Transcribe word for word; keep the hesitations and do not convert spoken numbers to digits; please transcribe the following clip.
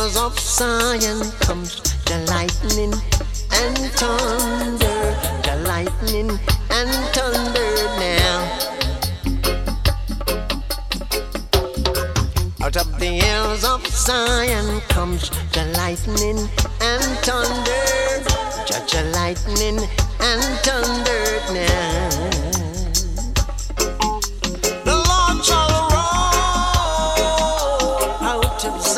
hills of Zion comes the lightning and thunder, the lightning and thunder now. Out of the hills of Zion comes the lightning and thunder, judge the lightning and thunder now. The Lord shall roll out of Zion.